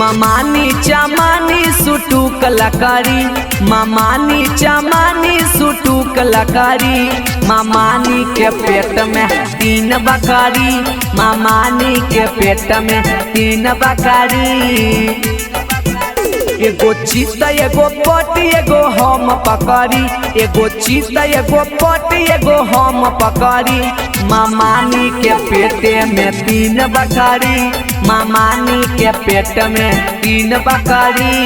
मामानी चमानी सुटू कलाकारी, मामानी चमानी सुटू कलाकारी। मामानी के पेट में 3 बकरी, मामानी के पेट में 3 बकरी। एगो चीता एगो पटी एगो हम पकड़ी, एगो चीता एगो पटी एगो हम पकड़ी। मामानी के पेट में 3 बकरी, मामानी के पेट में 3 बकरी।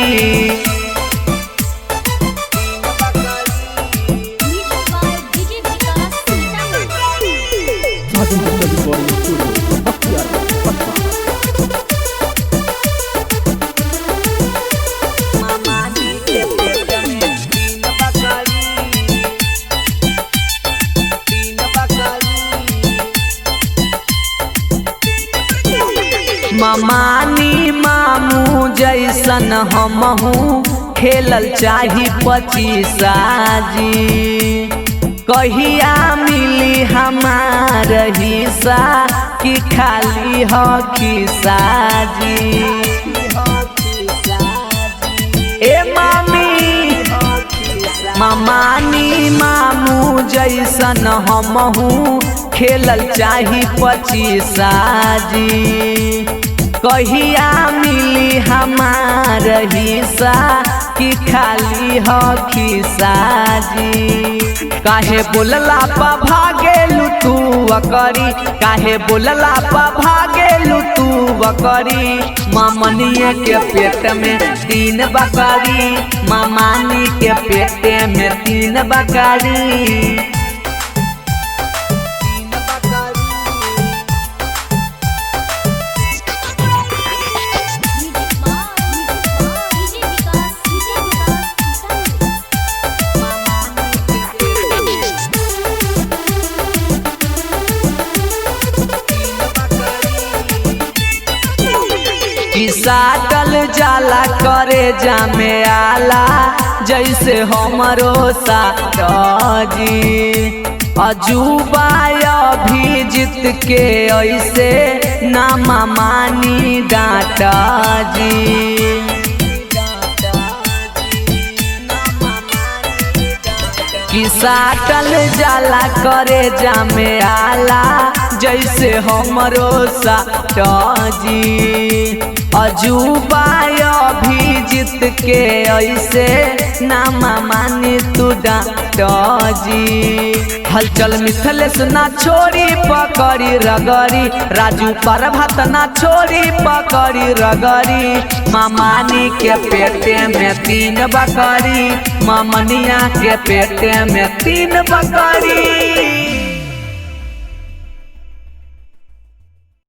मामानी मामू जैसन हमहू खेलल चाही 25 जी। कहिया मिली हमार हिस्सा कि खाली हो खिस्सा जी। ए मामी मामानी मामू जैसन हमहू खेलल चाही 25 जी। कहिया मिली हमार हिस्सा कि खाली हो खिस्सा जी। काहे बोलला पा भागेलू तू बकरी, काहे बोलला पा भागेलू तू बकरी। मामनिया के पेट में 3 बकरी, मामानी के पेट में 3 बकरी। साटल जाला करे जामे आला जैसे हमरो साटजी। अजूबा अभी जीत के ऐसे ना मामानी डांटा जी। कि साटल जाला करे जामे आला जैसे हमरो साटजी। अजूबा अभी जीत के ऐसे ना मामानी तू डांटजी। हलचल मिथलेश ना छोड़ी पकड़ी रगड़ी, राजू प्रभात ना छोड़ी पकड़ी रगड़ी। मामानी के पेट में 3 बकरी, मामनिया के पेट में 3 बकरी।